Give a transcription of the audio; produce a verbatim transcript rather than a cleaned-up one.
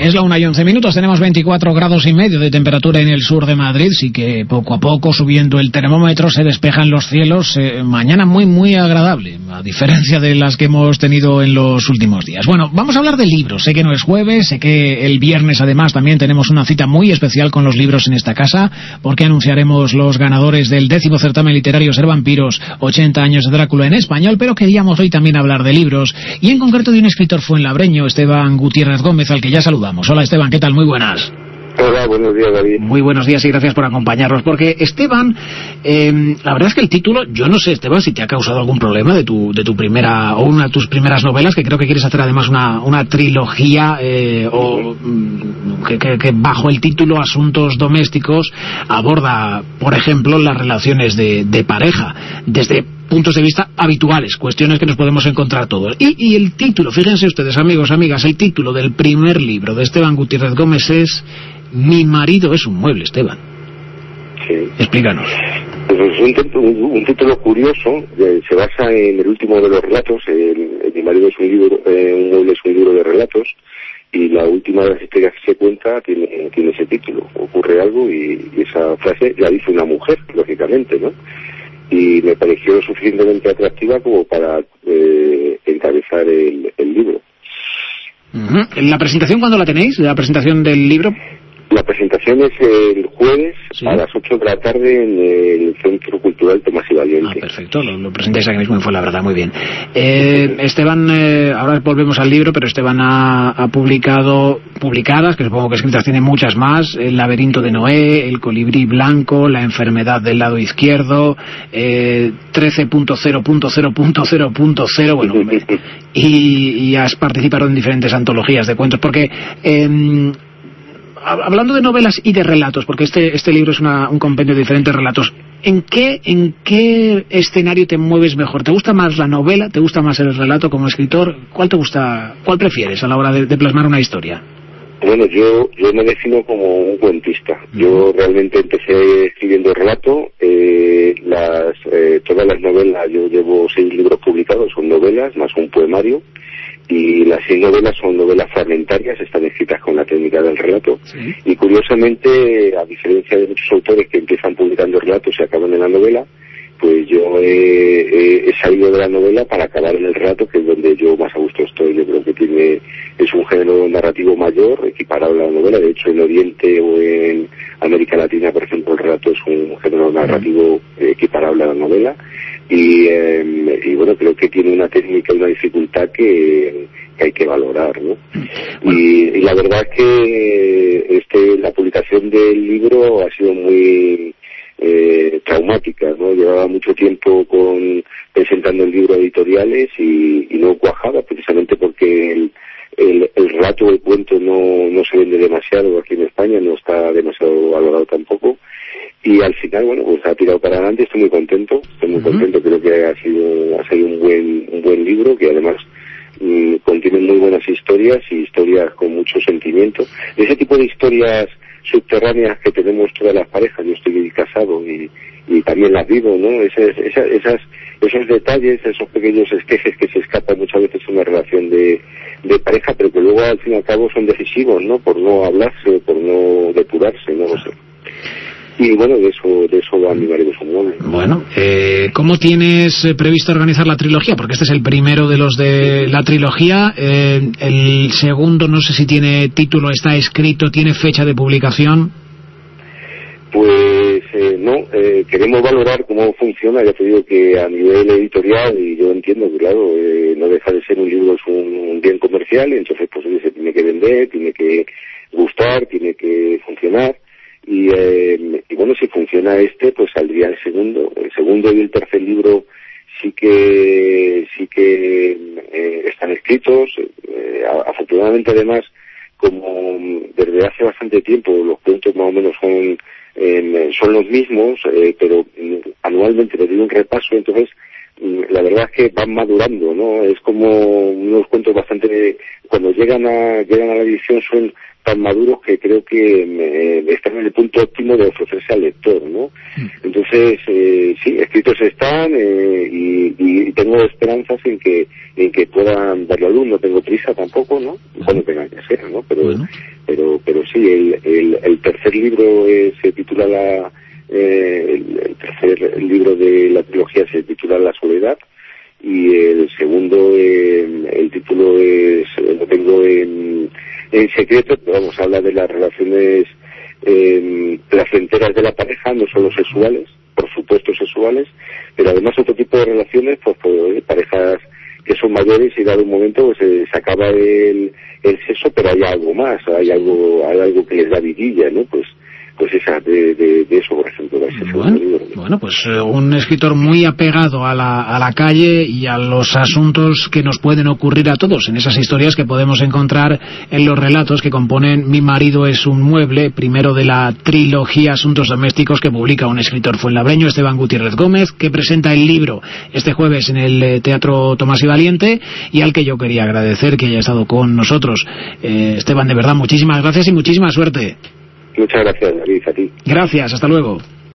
Es la una y once minutos, tenemos veinticuatro grados y medio de temperatura en el sur de Madrid, sí que poco a poco subiendo el termómetro se despejan los cielos, eh, mañana muy muy agradable, a diferencia de las que hemos tenido en los últimos días. Bueno, vamos a hablar de libros, sé que no es jueves, sé que el viernes además también tenemos una cita muy especial con los libros en esta casa, porque anunciaremos los ganadores del décimo certamen literario Ser Vampiros, ochenta años de Drácula en español, pero queríamos hoy también hablar de libros, y en concreto de un escritor fuenlabreño, Esteban Gutiérrez Gómez, al que ya saludamos. Hola Esteban, ¿qué tal? Muy buenas. Hola, buenos días, David. Muy buenos días y gracias por acompañarnos, porque Esteban, eh, la verdad es que el título, yo no sé, Esteban, si te ha causado algún problema de tu de tu primera, o una de tus primeras novelas, que creo que quieres hacer además una, una trilogía, eh, o que, que, que bajo el título Asuntos Domésticos aborda, por ejemplo, las relaciones de, de pareja, desde puntos de vista habituales, cuestiones que nos podemos encontrar todos. Y, y el título, fíjense ustedes, amigos, amigas, el título del primer libro de Esteban Gutiérrez Gómez es Mi marido es un mueble, Esteban. Sí. Explícanos. Pues es un, un, un título curioso, eh, se basa en el último de los relatos, el, el Mi marido es un libro, eh, un mueble es un libro de relatos, y la última de las historias que se cuenta tiene, tiene ese título. Ocurre algo y, y esa frase la dice una mujer, lógicamente, ¿no? Y me pareció suficientemente atractiva como para eh, encabezar el, el libro. Uh-huh. ¿La presentación cuándo la tenéis? ¿La presentación del libro? La presentación es el jueves, ¿sí?, a las ocho de la tarde en el Centro Cultural Tomás y Valiente. Ah, perfecto, lo, lo presentáis aquí mismo en Fuenlabrada, muy bien. Eh, Esteban, eh, ahora volvemos al libro, pero Esteban ha, ha publicado, publicadas, que supongo que escritas tiene muchas más, El laberinto de Noé, El colibrí blanco, La enfermedad del lado izquierdo, eh, trece punto cero punto cero punto cero punto cero, bueno, y, y has participado en diferentes antologías de cuentos, porque... Eh, hablando de novelas y de relatos, porque este este libro es una, un compendio de diferentes relatos, ¿en qué en qué escenario te mueves mejor? ¿Te gusta más la novela? ¿Te gusta más el relato como escritor? ¿Cuál te gusta? ¿Cuál prefieres a la hora de, de plasmar una historia? Bueno, yo yo me defino como un cuentista. Uh-huh. Yo realmente empecé escribiendo relato. Eh, las eh, todas las novelas, yo llevo seis libros publicados, son novelas más un poemario. Y las seis novelas son novelas fragmentarias, están escritas con la técnica del relato. ¿Sí? Y curiosamente, a diferencia de muchos autores que empiezan publicando relatos y acaban en la novela, pues yo he, he, he salido de la novela para acabar en el relato, que es donde yo más a gusto estoy. Yo creo que tiene es un género narrativo mayor, equiparable a la novela. De hecho, en Oriente o en América Latina, por ejemplo, el relato es un género narrativo equiparable a la novela. Y, eh, y bueno, creo que tiene una técnica y una dificultad que, que hay que valorar, ¿no? Y, y la verdad es que este la publicación del libro ha sido muy eh, traumática, ¿no? Llevaba mucho tiempo con presentando el libro a editoriales y, y no cuajaba, precisamente porque el, el, el relato del cuento no, no se vende demasiado aquí en España, no está demasiado valorado tampoco. Y al final, bueno, pues ha tirado para adelante, estoy muy contento, estoy muy uh-huh. contento, creo que ha sido ha sido un buen un buen libro, que además mmm, contiene muy buenas historias y historias con mucho sentimiento. Ese tipo de historias subterráneas que tenemos todas las parejas, yo estoy casado y, y también las vivo, ¿no? Esas, esas, esas, esos detalles, esos pequeños esquejes que se escapan muchas veces en una relación de, de pareja, pero que luego al fin y al cabo son decisivos, ¿no? Por no hablarse, por no depurarse, no lo sé. Y bueno, de eso de eso va Mi marido es un mueble. Bueno, eh, ¿cómo tienes previsto organizar la trilogía? Porque este es el primero de los de la trilogía. Eh, el segundo, no sé si tiene título, está escrito, tiene fecha de publicación. Pues eh, no, eh, queremos valorar cómo funciona. Ya te digo que a nivel editorial, y yo entiendo que claro, eh, no deja de ser un libro, es un, un bien comercial, entonces pues se tiene que vender, tiene que gustar, tiene que funcionar. Y, eh, y bueno, si funciona este, pues saldría el segundo. El segundo y el tercer libro sí que sí que eh, están escritos. Eh, afortunadamente, además, como desde hace bastante tiempo los cuentos más o menos son eh, son los mismos, eh, pero anualmente le doy un repaso, entonces la verdad es que van madurando, ¿no? Es como unos cuentos bastante, cuando llegan a llegan a la edición son tan maduros que creo que eh, están en el punto óptimo de ofrecerse al lector, ¿no? Entonces, eh, sí, escritos están eh, y, y tengo esperanzas en que en que puedan darle a luz. No tengo prisa tampoco, ¿no? Cuando tenga que ser, ¿no? Pero bueno. pero pero sí, el, el, el tercer libro eh, se titula la eh, el, el tercer libro de la trilogía se titula La soledad, y el segundo eh, el título es lo tengo en en secreto, pero vamos, habla de las relaciones eh, placenteras de la pareja, no solo sexuales, por supuesto sexuales, pero además otro tipo de relaciones, pues, pues parejas que son mayores y dado un momento pues eh, se acaba el, el sexo, pero hay algo más, hay algo hay algo que les da vidilla, ¿no? Pues pues esa de, de, de eso, por ejemplo, de ese bueno, libro, ¿no? Bueno, pues eh, un escritor muy apegado a la, a la calle y a los asuntos que nos pueden ocurrir a todos, en esas historias que podemos encontrar en los relatos que componen Mi marido es un mueble, primero de la trilogía Asuntos domésticos que publica un escritor fuenlabreño, Esteban Gutiérrez Gómez, que presenta el libro este jueves en el eh, Teatro Tomás y Valiente, y al que yo quería agradecer que haya estado con nosotros. Eh, Esteban, de verdad, muchísimas gracias y muchísima suerte. Muchas gracias, David, a ti. Gracias, hasta luego.